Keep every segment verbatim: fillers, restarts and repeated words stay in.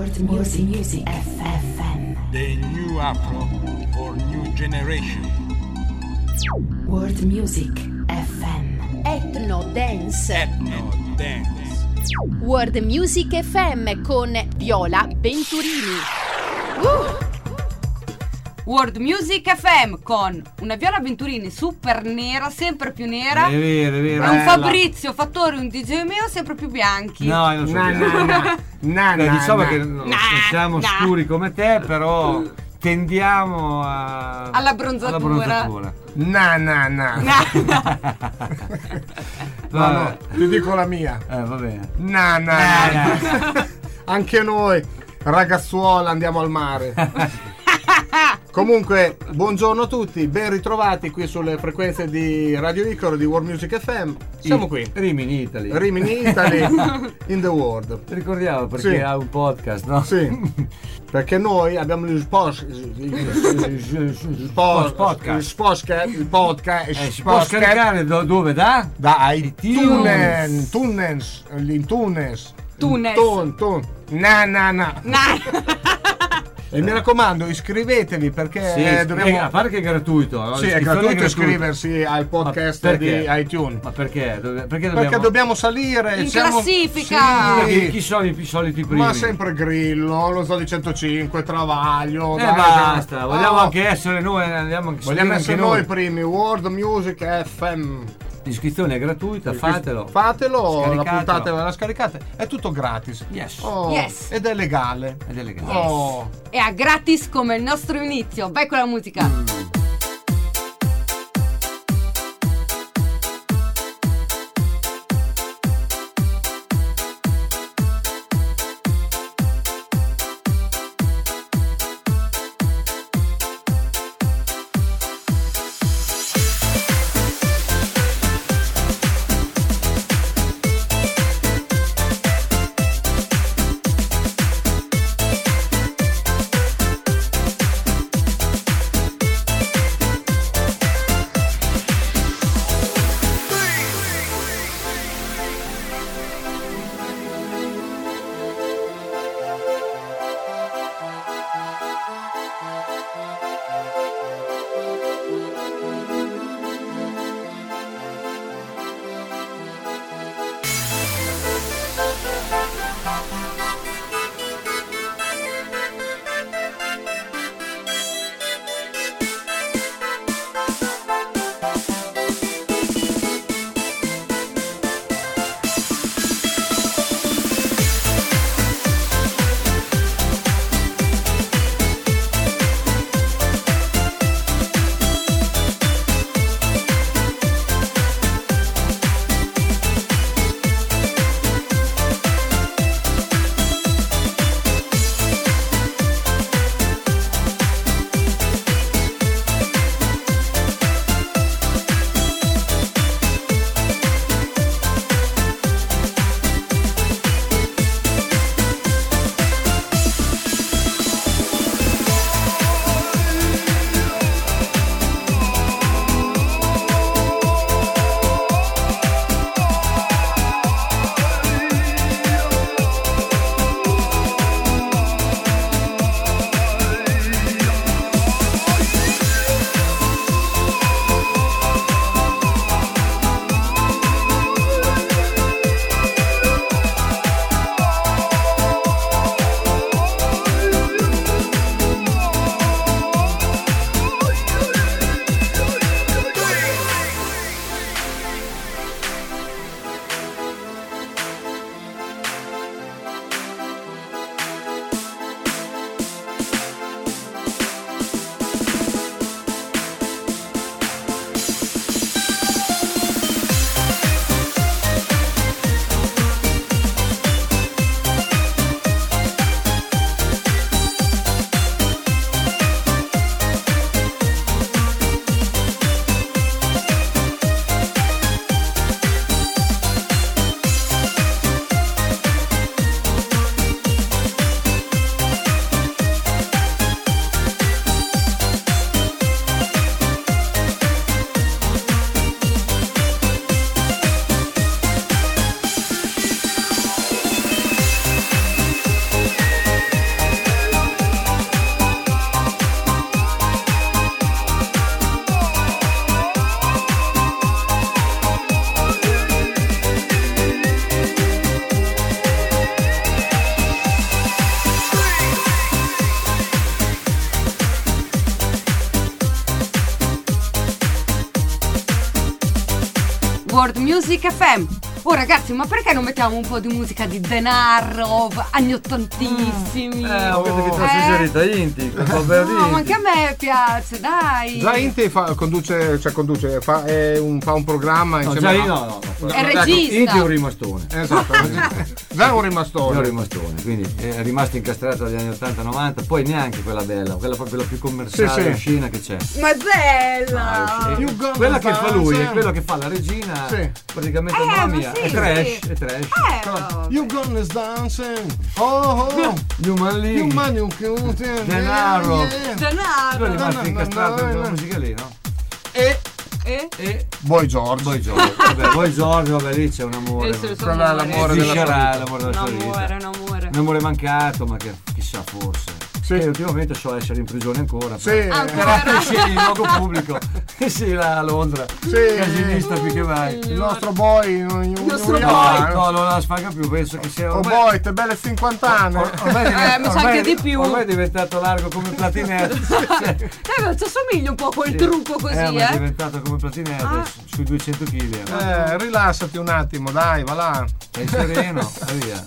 World Music, Music F M. The new Afro for new generation. World Music F M. Ethno Dance. Ethno Dance. World Music F M con Viola Venturini. Uh! World Music F M con una Viola Venturini super nera, sempre più nera. È vero, è vero. E un Fabrizio Fattore, un D J mio, sempre più bianchi. No, io non so. Na, na, na. Na, Beh, na, diciamo na. che non Na, siamo na. scuri come te, però tendiamo a... Alla bronzatura. alla bronzatura. Na na na. No, no, ti dico la mia. Eh, va bene. Na na na. Anche noi, ragazzuola, andiamo al mare. Comunque, buongiorno a tutti, ben ritrovati qui sulle frequenze di Radio Icaro di World Music F M. Siamo I- qui, Rimini Italy. Rimini Italy, in the world. Ricordiamo perché Sì. ha un podcast, no? Sì, perché noi abbiamo il post, il post, podcast. il podcast, il podcast, Eh, il si può podcast scaricare do- dove? Da? da iTunes. iTunes, Tunes, l'Intunes, Tunes. Tun, tun, na na na. Na. E mi raccomando, iscrivetevi perché Sì, eh, eh, dobbiamo. a parte che è gratuito, no? Sì, è L'iscrizione gratuito gratuita. iscriversi al podcast Ma di perché? iTunes. Ma perché? Dove- Perché dobbiamo... Perché dobbiamo salire In siamo- classifica. Sì. Chi, chi sono i soliti primi? Ma sempre Grillo, lo so di centocinque, Travaglio. Eh dai, basta, dai. vogliamo Oh, anche essere noi, andiamo anche vogliamo anche essere noi i primi. World Music F M. L'iscrizione è gratuita, fatelo. Fatelo, la Scaricatelo. puntate la scaricate, è tutto gratis. Yes. Oh, Yes. Ed è legale. Ed è legale. Oh. E a gratis come il nostro inizio. Vai con la musica. We'll be right back. World Music F M. Oh ragazzi, ma perché non mettiamo un po' di musica di denaro, anni ottantissimi? Eh, ho capito che ti ho suggerito Inti, un po' per No, ma anche a me piace, dai. Già Inti fa, conduce, cioè conduce, fa, è un, fa un programma No, insieme già a... io no, no, no. È regista. Inti è un rimastone. Esatto, già è un rimastone. Io ero rimastone, quindi è rimasto incastrato dagli anni ottanta novanta, poi neanche quella bella, quella proprio la più commerciale, Sì, sì. scena che c'è. Ma è bella. Ah, You gonna quella che fa lui dance. è quello che fa la regina, Sì. praticamente Eh, mamma ma mia, sì, è trash, sì. è trash. Eh, vabbè. You gonna dancing. Oh, oh. Human League, You man, you cute. Denaro. Yeah, yeah. tu è Denaro. rimasto no, no, incastrato no, in quella no. musica lì, no? E Eh? E Boy George. poi Giorgio, vabbè, poi Giorgio, vabbè, lì c'è un amore. Questo è il suo Quella è amore. l'amore Di della sua Sciarà, vita. l'amore Un della sua amore, vita. un amore. Un amore mancato, ma che chissà forse. Sì. E ultimamente so essere in prigione ancora. Sì. però- Ancora. Però sì, in luogo pubblico. Sì, là a Londra. Sì. Casinista più che mai. Il nostro boy non Il nostro No, boy. no, non la sfaga più, penso che sia Oh ormai. boy, te belle cinquanta anni. or- ormai, è divent- Eh, mi sa ormai- anche di più. Ormai è diventato largo come platinetto. Cioè, Eh, ma ci assomiglia un po' quel sì. trucco così, eh. ma è eh. diventato come platinetto Ah. su- sui duecento chili. Eh, rilassati un attimo, dai, va là. Sei sereno, e via.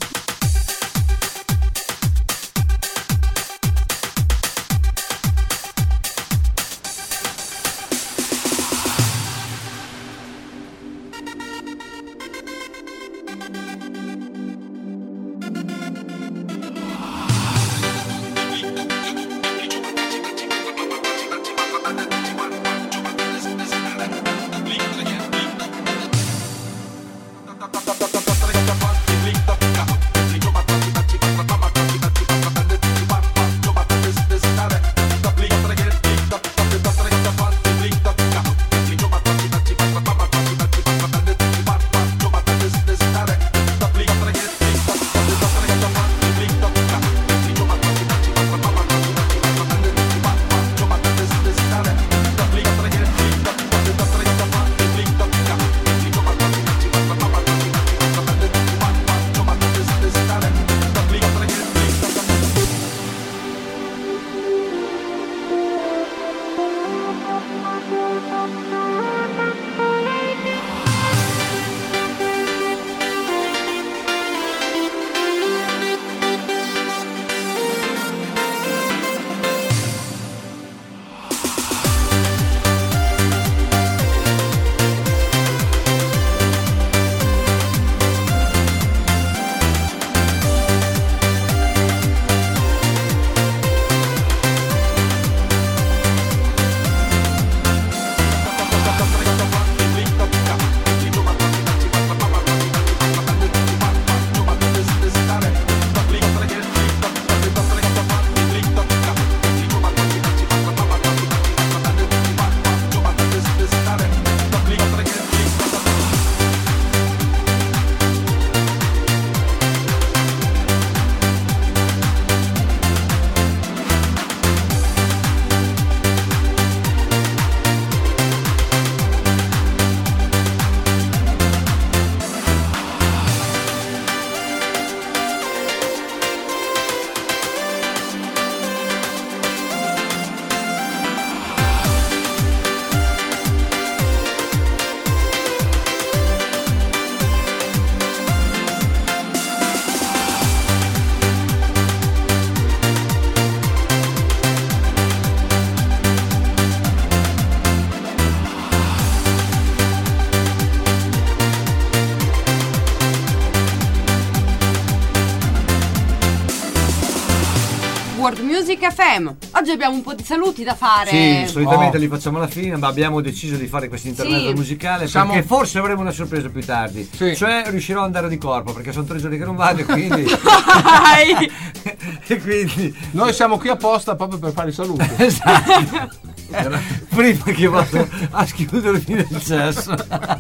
World Music F M. Oggi abbiamo un po' di saluti da fare. Sì, solitamente Oh. li facciamo alla fine, ma abbiamo deciso di fare questo intermezzo Sì. musicale Siamo- perché forse avremo una sorpresa più tardi. Sì. Cioè riuscirò ad andare di corpo perché sono tre giorni che non vado e quindi. Dai. e quindi. Noi siamo qui apposta proprio per fare i saluti. Esatto. Prima che vado a schiudermi nel cesso.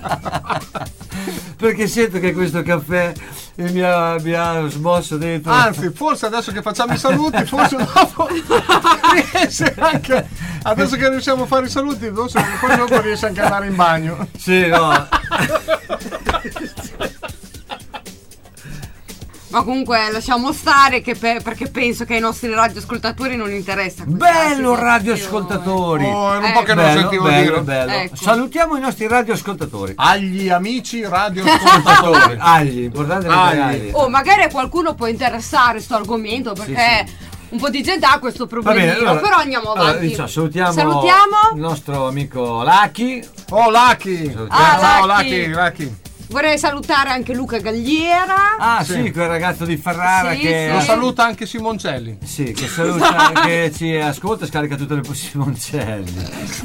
Perché sento che questo caffè mi ha, mi ha smosso dentro. Anzi, forse adesso che facciamo i saluti, forse dopo riesce anche. Adesso che riusciamo a fare i saluti, forse poi dopo riesce anche ad andare in bagno. Sì, no. Ma comunque lasciamo stare che pe- perché penso che ai nostri radioascoltatori non interessa questa Bello situazione. radioascoltatori. Oh, era un Eh, po' che non bello, sentivo bello, dire. bello. Ecco. Salutiamo i nostri radioascoltatori. Agli amici radioascoltatori. Agli, importante Agli. mettere agli. Oh, magari a qualcuno può interessare sto argomento perché Sì, un po' di gente ha questo Va problemino, bene, allora, però andiamo allora, avanti. diciamo, salutiamo, Salutiamo. il nostro amico Lucky. Oh, Lucky. Salutiamo. Ah, Ciao, Lucky. Lucky, Lucky. Vorrei salutare anche Luca Galliera. Ah sì, quel ragazzo di Ferrara Sì, che... Lo sì. saluta anche Simoncelli. Sì, che saluta, che ci ascolta e scarica tutte le Simoncelli.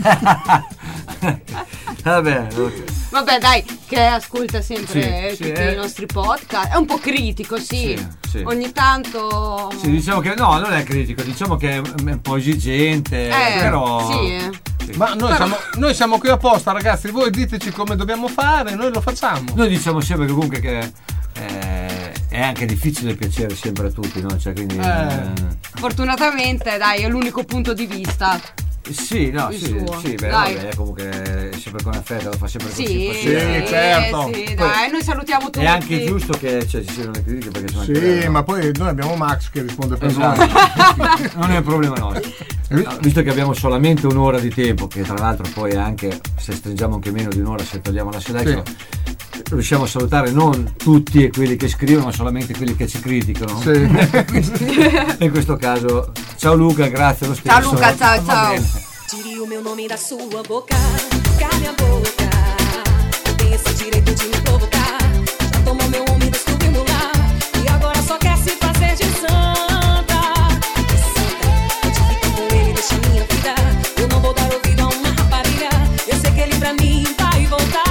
Vabbè, ok. Vabbè, dai, che ascolta sempre Sì, sì, tutti eh. i nostri podcast. È un po' critico, sì. Sì, sì. Ogni tanto. Sì, diciamo che no, non è critico, diciamo che è un po' esigente, Eh, però... sì, eh. sì. Ma noi, Però- siamo, noi siamo qui apposta, ragazzi. Voi diteci come dobbiamo fare, noi lo facciamo. Noi diciamo sempre che comunque che eh, è anche difficile piacere sempre a tutti, no? Cioè, quindi... Eh. eh, Fortunatamente, dai, è l'unico punto di vista. Sì, no, Il sì, suo. sì, beh, Dai. vabbè, comunque è sempre con affetto, lo fa sempre con Sì, simpatia. Sì, certo. sì, Poi- dai, noi salutiamo tutti. È anche giusto che cioè, ci siano le critiche perché sono anche Sì, vere, no? ma poi noi abbiamo Max che risponde per Esatto. noi. Non è un problema nostro. No, visto che abbiamo solamente un'ora di tempo, che tra l'altro poi è anche, se stringiamo anche meno di un'ora, se togliamo la selezione, riusciamo a salutare non tutti e quelli che scrivono, ma solamente quelli che ci criticano. Sì. In questo caso, ciao Luca, grazie lo stesso. Ciao Luca, ciao, Va ciao. bene. Tire o meu nome da sua boca, cale a boca. Tem esse direito de me provocar. Já tomou meu homem, destruiu meu lar. E agora só quer se fazer de santa. De santa, onde fica com ele, deixa minha vida. Eu não vou dar ouvido a uma rapariga. Eu sei que ele pra mim vai voltar.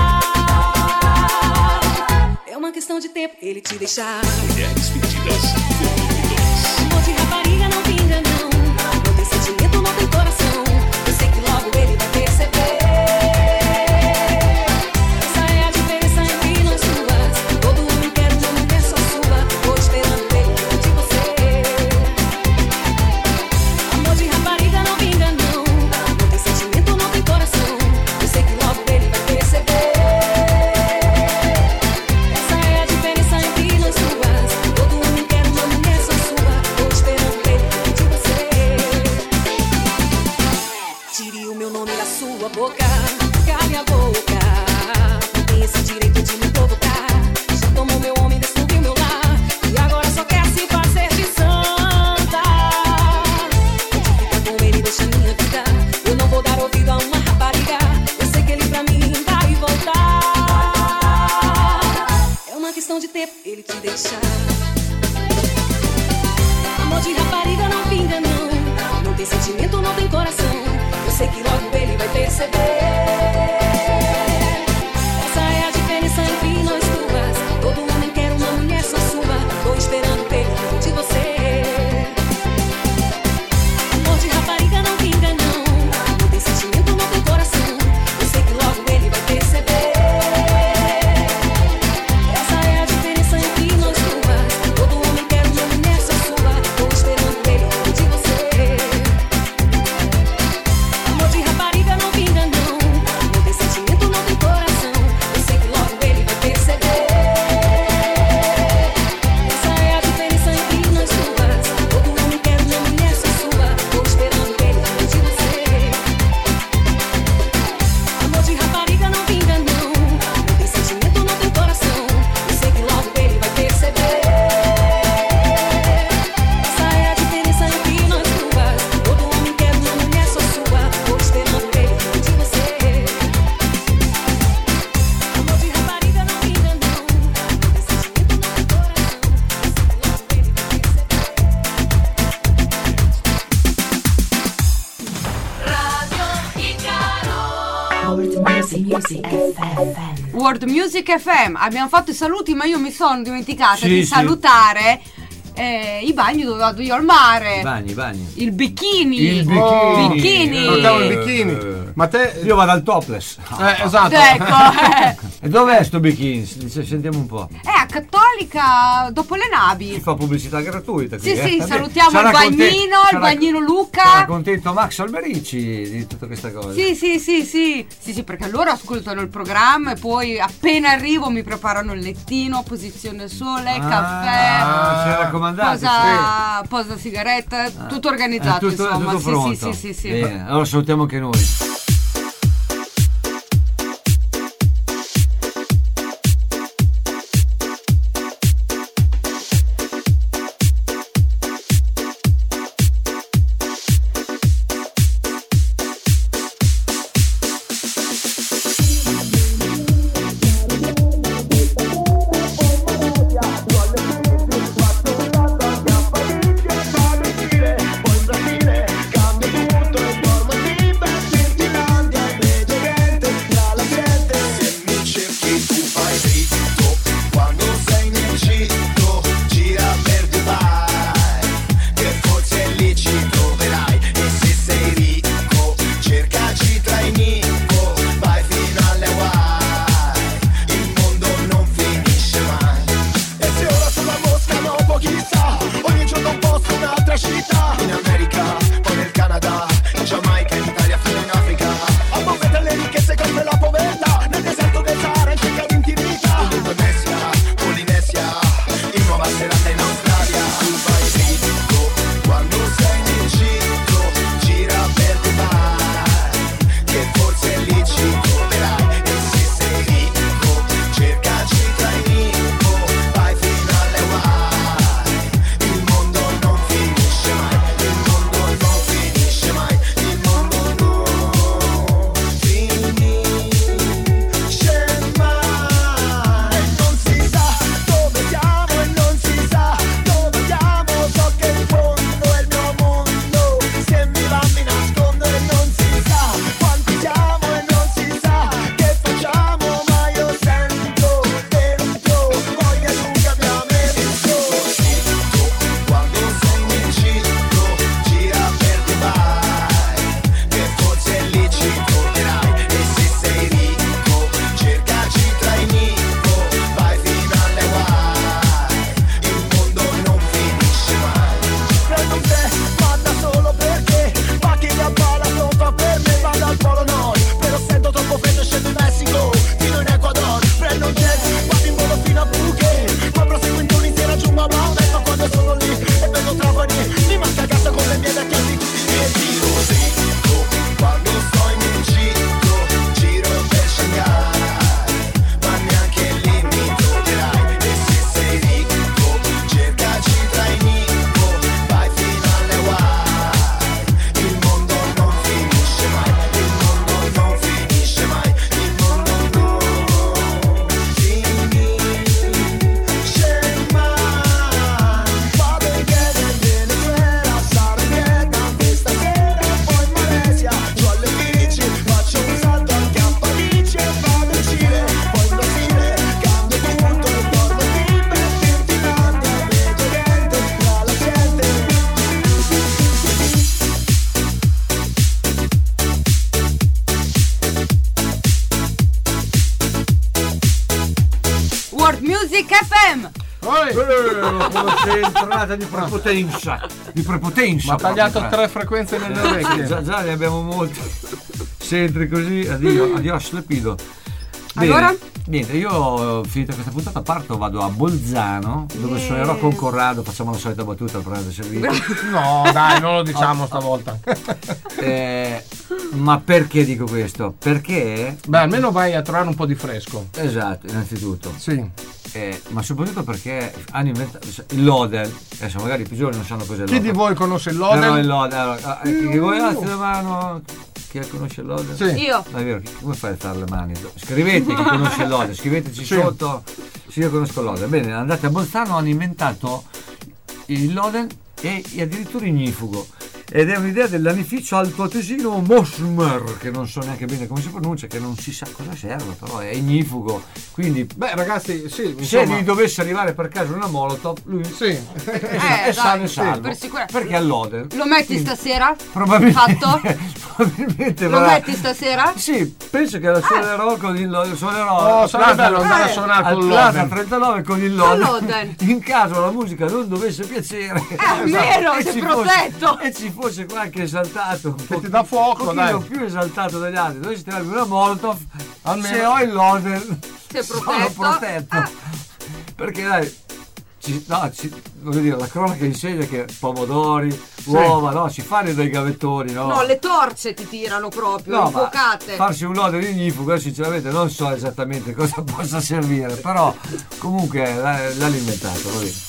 É uma questão de tempo ele te deixar. Mulheres Perdidas, volume dois. Amor de rapariga não pinga não. Não tem sentimento, não tem coração. Eu sei que logo ele vai perceber. Essa é a diferença entre nós duas. Todo homem quer uma mulher só sua. Tô esperando ele de você. Amor de rapariga não pinga não. Não tem sentimento, não tem coração. Eu sei que logo ele vai perceber. Essa é a diferença entre nós duas. Todo homem quer uma mulher só sua. Tô esperando ele de você. Tire o meu nome da sua boca, cale a boca. Não tem esse direito de me provocar. Já tomou meu homem, destruiu meu lar. E agora só quer se fazer de santa. Onde fica com ele, deixa minha vida. Eu não vou dar ouvido a uma rapariga. Eu sei que ele pra mim vai voltar. É uma questão de tempo ele te deixar. Amor de rapariga não pinga não. Não tem sentimento, não tem coração. Eu sei que logo ele vai perceber. Essa é a diferença entre nós duas. Todo homem quer uma mulher só sua. Tô esperando ele de você. Amor de rapariga não pinga não. Não tem sentimento, não tem coração. Eu sei que logo ele vai perceber. Essa é a diferença entre nós duas. Todo homem quer uma mulher só sua. Tô esperando ele de você. Amor de rapariga não pinga não. Não tem sentimento, não tem coração. Eu sei que logo ele vai perceber. Essa é a diferença entre nós duas. Todo homem quer uma mulher só sua. Tô esperando ele de você. Amor de rapariga não pinga não. Não tem sentimento, não tem coração. Eu sei que logo ele vai perceber. Essa é a diferença entre nós duas. Todo homem quer uma mulher só sua. Tô esperando ele de você. Amor de rapariga não pinga não. Não tem sentimento, não tem coração. Eu sei que logo ele vai perceber. World Music Music F M. World Music F M. Abbiamo fatto i saluti, ma io mi sono dimenticata Sì, di sì. salutare eh, i bagni dove vado io al mare. I bagni, i bagni. Il bikini. Il bikini. Oh, Bikini. Salutiamo il Eh, bikini. Ma te. Io vado al topless. Eh, esatto. Ecco, eh. E dov'è sto bikini? S- Sentiamo un po'. È a Cattolia Metallica dopo le navi. Si fa pubblicità gratuita qui, Sì, eh. sì, Vabbè, salutiamo sarà il Bagnino, conten- il sarà- Bagnino Luca. Sarà contento Max Alberici di tutta questa cosa. Sì, sì, sì, sì. Sì, sì, perché loro ascoltano il programma e poi appena arrivo mi preparano il lettino, posizione sole, Ah, caffè. si è raccomandato. Posa, posa sigaretta, tutto organizzato, È tutto, insomma. tutto Sì, pronto. sì, sì, sì, sì. Bene, allora salutiamo anche noi. Music F M. Come entrata di prepotenza, di prepotenza. Ma ha tagliato proprio. tre frequenze nelle orecchie. Già, già ne abbiamo molte. Sentri così, addio, adios lepido. Bene, Allora? niente, io finita questa puntata parto, vado a Bolzano, dove Yes. suonerò con Corrado, facciamo la solita battuta al pranzo servito. No, dai, non lo diciamo stavolta. Eh, ma perché dico questo? Perché Beh, almeno vai a trovare un po' di fresco. esatto, innanzitutto. Sì. Eh, ma soprattutto perché hanno inventato il Lodel. Adesso magari i più giovani non sanno cos'è il Chi Lodel. di voi conosce il Però Lodel? il Lodel, allora, eh, chi di voi alzi la mano? Chi conosce il Lodel? Sì. Io. Ma è vero, chi- come fai a fare le mani? Scrivete chi conosce il Lodel, scriveteci Sì. sotto. Sì, io conosco il Lodel. Bene, andate a Bolzano, hanno inventato il Lodel e addirittura ignifugo. Ed è un'idea dell'anificio altoatesino Mosmer, che non so neanche bene come si pronuncia, che non si sa cosa serve, però è ignifugo. Quindi Beh, ragazzi, sì, se insomma. gli dovesse arrivare per caso una Molotov, lui Sì. è, Eh, è sano dai, e salvo. per sicurezza. Perché all'Odel Lo metti stasera? probabilmente, Fatto? probabilmente Lo va- metti stasera? Sì, penso che la suonerò con il lo- suonerò Oh, sarebbe bello andare a suonare al con Plaza Loden. trentanove con il Con Loden. Loden. In caso la musica non dovesse piacere. È vero, e sei ci protetto. fosse- E ci fosse qualche esaltato un Che ti po' dà fuoco, un pochino dai. più esaltato degli altri, dovessi tirarmi una Molotov, Almeno- se ho il Loden Sei sono protetto. protetto. Ah. Perché dai, ci- no, ci- voglio dire, la cronaca insegna che pomodori, uova, no, si fanno dei gavettoni, no? No, le torce ti tirano proprio, No, ma infuocate. farsi un lodo ignifugo sinceramente non so esattamente cosa possa servire, però comunque l'ha- l'ha alimentato, va bene.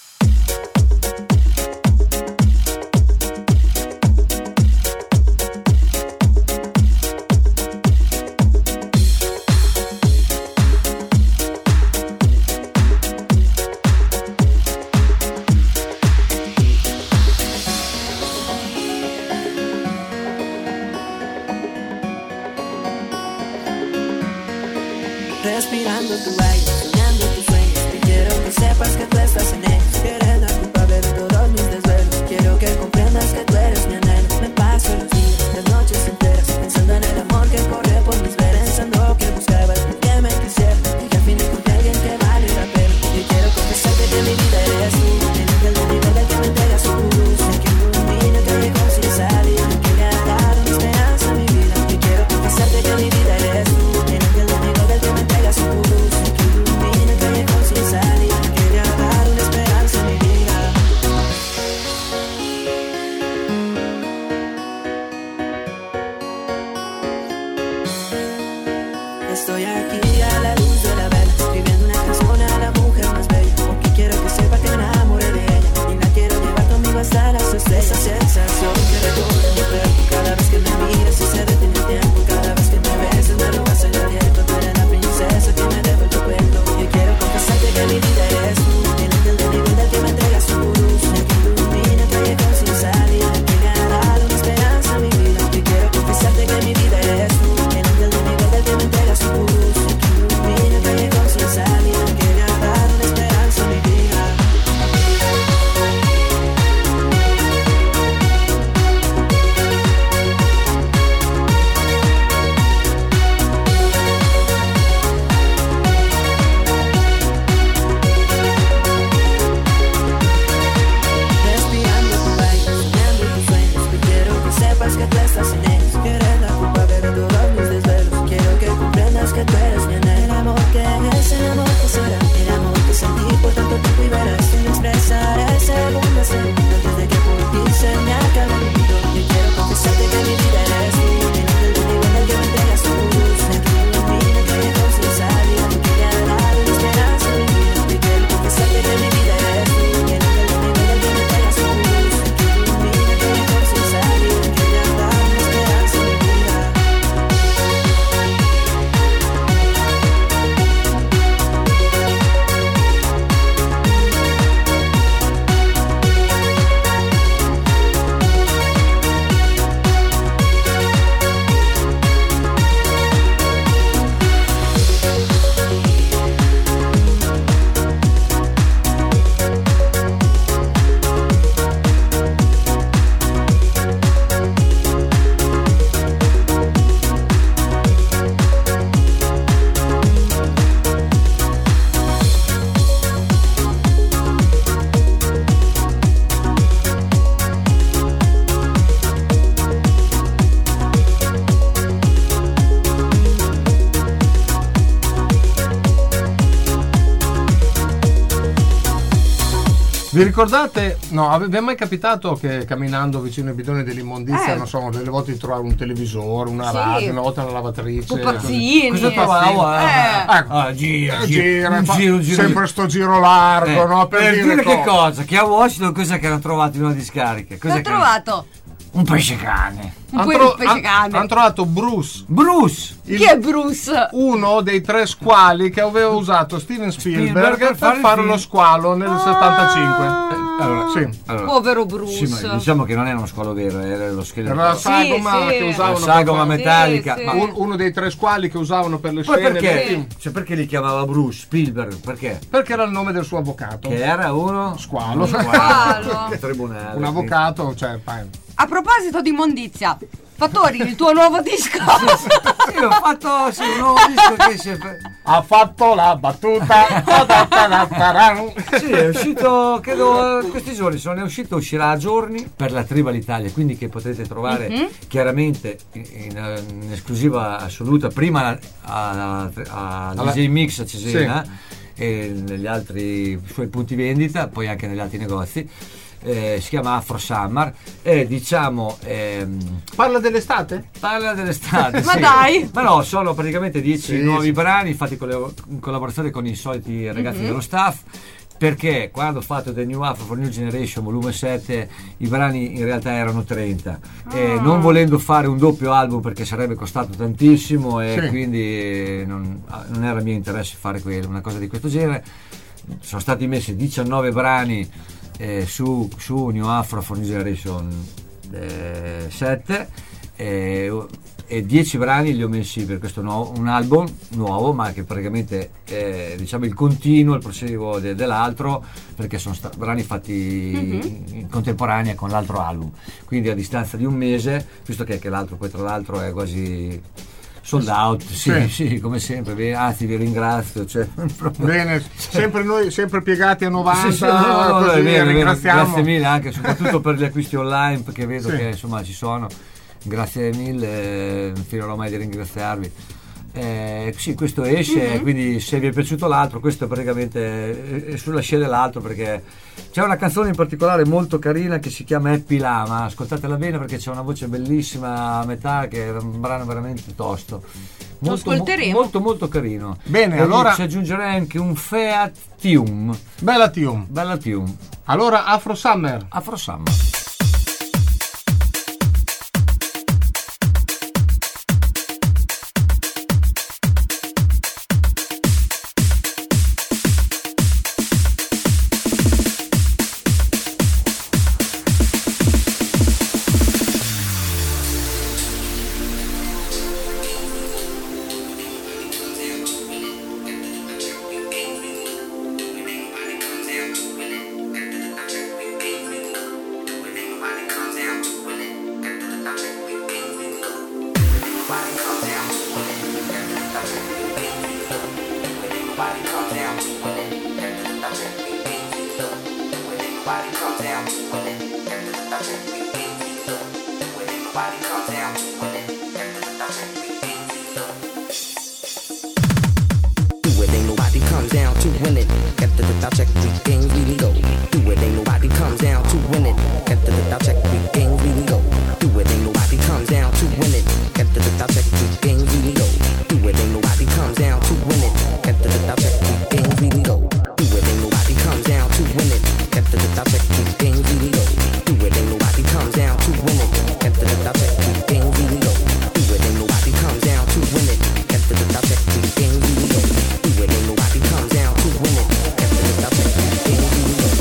Respirando tu aire, soñando tus sueños. Y quiero que sepas que tú estás en ellos. Que eres la culpable de todos mis desvelos. Quiero que comprendas que tú eres mi anhelo. Me paso los días, las noches enteras, pensando en el amor que corre por mis venas, pensando que buscaba el que me quisiera y que al fin encontré a alguien que vale la pena. Y quiero confesarte que mi vida eres tú, el ángel de mi vida que me entrega su luz, el que ilumina el callejón sin salida, el que le ha dado una esperanza a mi vida. Y quiero confesarte que mi vida eres tú, el ángel de mi vida que me entrega su luz, el que ilumina el callejón sin salida, el que le ha dado una esperanza a mi vida. Estoy aquí a la luz de la vela, escribiendo una canción a la mujer más bella, porque quiero que sepa que me enamoré de ella y la quiero llevar conmigo hasta las estrellas. Esa sensación que recorre mi cuerpo cada vez que me miras y se detiene el tiempo, cada vez que me besas me robas el aliento. Tú eres la princesa que me devuelve el cuento. Y quiero confesarte que mi vida eres tú, el ángel de mi vida, el que me entrega su luz, el que ilumina el callejón sin salida, el que me ha dado una esperanza a mi vida. Y quiero confesarte que mi vida eres tú, el ángel de mi vida, el que me entrega su luz, el que ilumina el callejón sin salida, el que me ha dado una esperanza a mi vida. Respirando tu aire, soñando tus sueños. Y quiero que sepas que tú estás en ellos, que eres la culpable de todos mis desvelos. Quiero que comprendas que tú eres mi anhelo. El amor que es, el amor que será, el amor que sentí por tanto tiempo y verás. Sin expresar segundo a segundo, antes de que por ti se me acabe el mundo. Y quiero confesarte que mi vida eres tú, el ángel de mi vida, el que me entrega su luz, el que ilumina el callejón sin salida, el que le ha dado una esperanza a mi vida. Y quiero confesarte que mi vida eres tú, el ángel de mi vida, el que me entrega su luz, el que ilumina el callejón sin salida, el que le ha dado una esperanza a mi vida. Vi ricordate? No, vi è mai capitato che camminando vicino ai bidoni dell'immondizia, Eh. non so, delle volte di trovare un televisore, una Sì. radio, una volta una lavatrice? Pupazzini. Cosa trovavo? Eh. Ecco. Ah, gira, Eh, gira, un fa- giro, un giro. sempre sto giro largo, Eh, no? per dire che co- cosa? Che a Washington cosa che hanno trovato in una discarica? Cosa L'ho che- trovato. Un pesce cane. Un Han po' tro- di pesce han- cane. han trovato Bruce, Bruce. il- Chi è Bruce? uno dei tre squali che aveva usato Steven Spielberg, Spielberg per per fare il fare film. lo squalo nel settantacinque. Eh, allora, Sì. allora, Povero Bruce. sì, ma diciamo che non era uno squalo vero, era lo scheletro. Era la Sì, sagoma sì. che La usavano per sagoma fare- metallica. Sì, ma sì. Un- uno dei tre squali che usavano per le poi scene del perché? film. Cioè, perché li chiamava Bruce Spielberg? Perché? Perché era il nome del suo avvocato. Che era uno Squalo. Squalo. Tribunale. Un avvocato, cioè, fai- A proposito di immondizia, Fattori, il tuo nuovo disco. Sì, ho fatto sì, un nuovo disco che si è... Ha fatto la battuta. Sì, è uscito, credo, questi giorni, se non è uscito uscirà a giorni per la Tribal Italia, quindi che potete trovare Mhm. chiaramente in, in- in esclusiva assoluta, prima a, a, a Alla- D J Mix a Cesena e negli altri suoi punti vendita, poi anche negli altri negozi. Eh, si chiama Afro Summer e diciamo ehm, Parla dell'estate? parla dell'estate. Ma sì. dai! Ma no, sono praticamente dieci Sì, nuovi sì. brani fatti con le- in collaborazione con i soliti ragazzi Mhm. dello staff, perché quando ho fatto The New Afro for New Generation volume sette i brani in realtà erano trenta e Ah. non volendo fare un doppio album perché sarebbe costato tantissimo e Sì. quindi eh, non, ah, non era mio interesse fare quello, una cosa di questo genere. Sono stati messi diciannove brani eh, su, su New Afro for New Generation eh, sette eh, e dieci brani li ho messi per questo nuovo, un album nuovo, ma che praticamente è diciamo il continuo, il proseguo de- dell'altro, perché sono sta- brani fatti Mhm. in contemporanea con l'altro album, quindi a distanza di un mese, visto che, che l'altro poi tra l'altro è quasi sold out. Sì, Sì. sì, come sempre, vi- anzi vi ringrazio, cioè, proprio- Bene, sempre noi, sempre piegati a novanta. sì, sì, no, no, no, così, è vero, è vero. ringraziamo. Grazie mille anche soprattutto per gli acquisti online, perché vedo Sì. che insomma ci sono. Grazie mille, eh, non finirò mai di ringraziarvi. Eh, sì, questo esce, Mhm. quindi se vi è piaciuto l'altro, questo è praticamente è sulla scia dell'altro, perché c'è una canzone in particolare molto carina che si chiama Happy Lama, ascoltatela bene perché c'è una voce bellissima a metà, che è un brano veramente tosto. Molto, ascolteremo. mo- molto molto carino. Bene, E allora- ci aggiungerei anche un Fiat Tium, Bella Tium. bella Tium, Allora, Afro Summer. Afro Summer. Do it, ain't nobody comes down to win it. Get the the check, we game really go. Do it, ain't nobody comes down to win it. Get the the check, we game really go. Do it, ain't nobody comes down to win it. Get the the check, we game really go. Do it, ain't nobody comes down to win it. Get the the check, we game really go. Do it, ain't nobody comes down to win it. Get the the check, we game really go. Do it, ain't nobody comes down to win it. Get the the check, we game really go. Do it, ain't nobody comes down to win it. Get the the check, we game really go. Do it, ain't nobody comes down to win it. Get the the check, we game really go.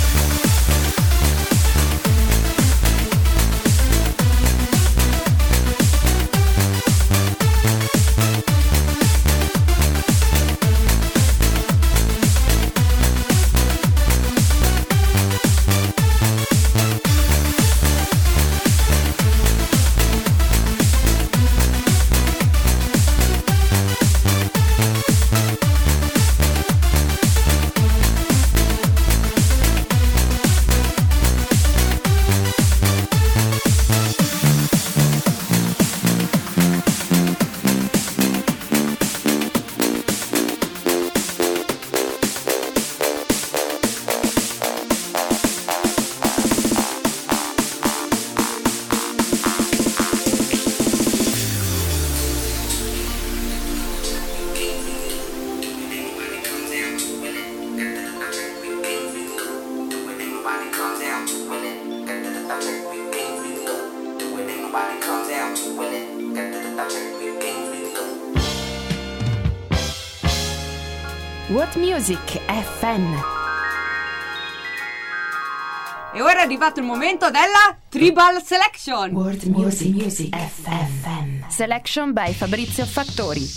What Music F M. E ora è arrivato il momento della Tribal Selection. World Music, Music F M. Selection by Fabrizio Fattori.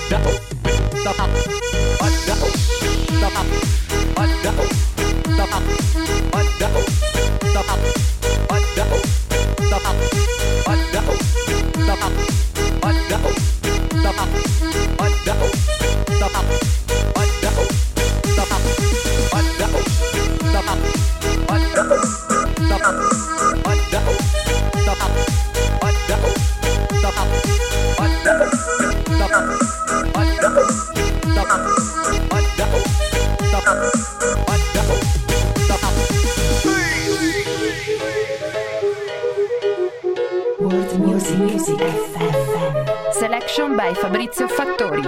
World Music Music F M. Selection by Fabrizio Fattori.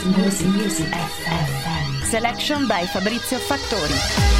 Music Music F M. Selection by Fabrizio Fattori.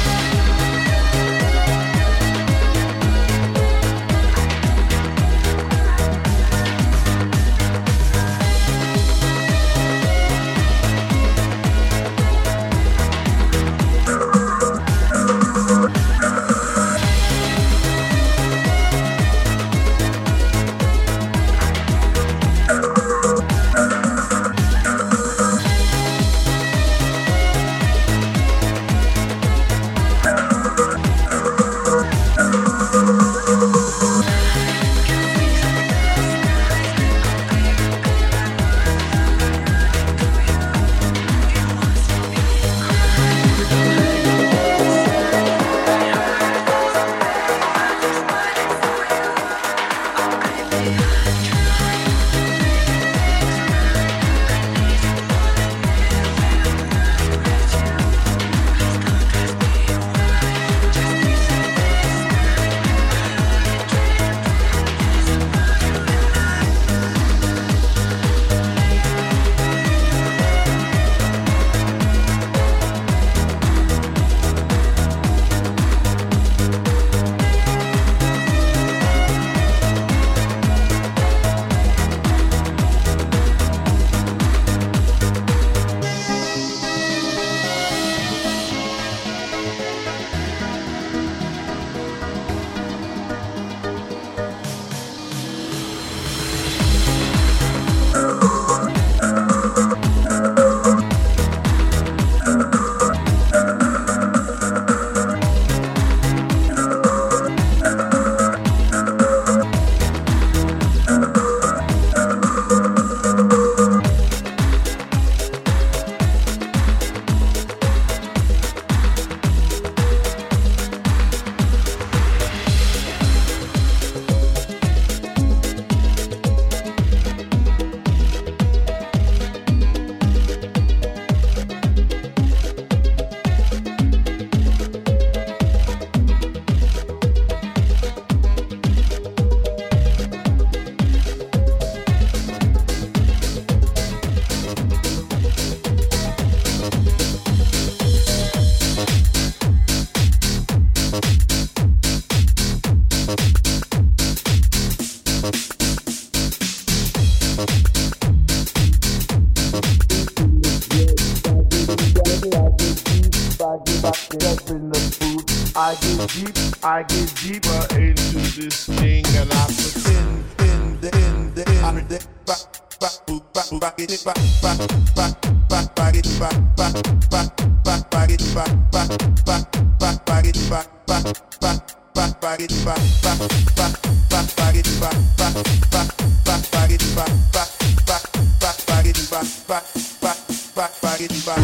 I get deep, I get deeper into this thing, and I pretend, in the, in the, in the, back, back, back, back, it, back, back, back, back, back, it, back, back, back, back, back, it, back, back, back, back, back, it, back, back, back, back, back, it, back, back, back, back, back, it, back, back, back, back, back, it, back, back, back, back, back, it, back, back, back, back, back, it, back,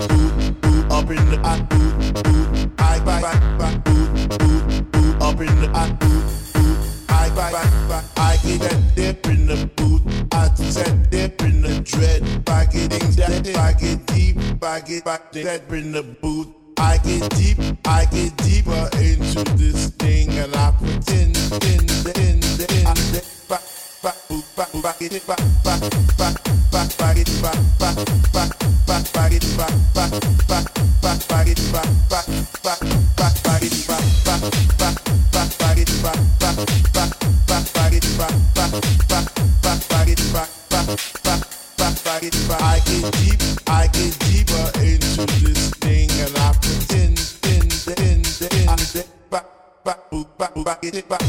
up in the I, I, back, back, back, up in the I, I, back, back, back, I get that dip in the boot, I set dip in the dread, back it things that, I get deep, I get back that in the boot. I get deep, I get deeper into this thing, and I pretend, in the, in the, in the, back, back, back, back, it, back, back, back, back, back, it, back, back, back, back, back, it, back, back, back, back, back, it, back, back, back, back, back, it, back, back, back, back, back, it, back, back, back, back, back, it, back, back, back, back, back, it, back, back, back, back, back, it, back. I get deep, I get deeper into this thing, and I pretend, in the, in the, in the, back, back, back, back, it, back.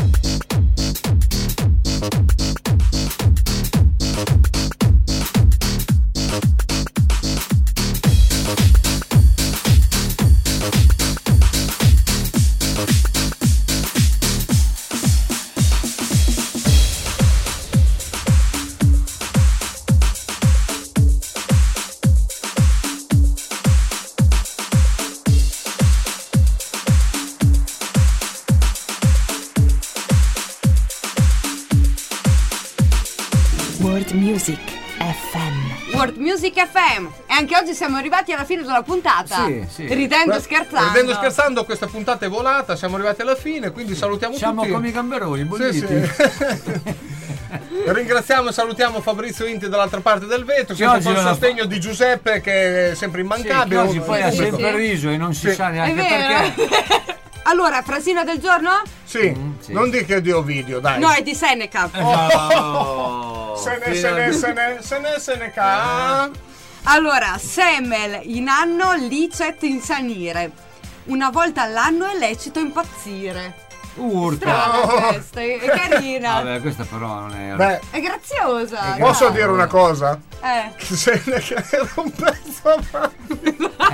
World Music F M. World Music F M. E anche oggi siamo arrivati alla fine della puntata. Sì, sì. Ridendo e Beh, scherzando. Ridendo e scherzando, questa puntata è volata, siamo arrivati alla fine, quindi salutiamo Siamo tutti. come i gamberoni, Sì, bolliti. sì. Ringraziamo e salutiamo Fabrizio Inti dall'altra parte del vetro, Che sempre oggi con il non ha sostegno di Giuseppe che è sempre Sì, immancabile. che oggi poi ha Sì, sempre sì. riso e non si Sì. sa È neanche vero? perché. Allora, frasino del giorno? Sì, Mm, sì. non di che di Ovidio, dai. No, è di Seneca. No. Se ne, Fino se ne, al- se ne, se ne, se ne ca. Allora, Semel in anno, licet insanire. Una volta all'anno è lecito impazzire. Urca. Strana questa, è, è carina. Vabbè, questa però non è. Beh, È graziosa. posso dai. dire una cosa? Eh. Che se ne che era un pezzo avanti.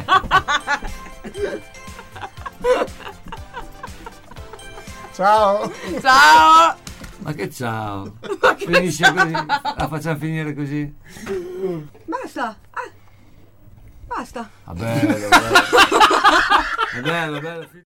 Ciao. Ciao. Ma che ciao. Finisce così. La facciamo finire così. Basta. Ah. Basta. Va bello, bello. È bello, bello.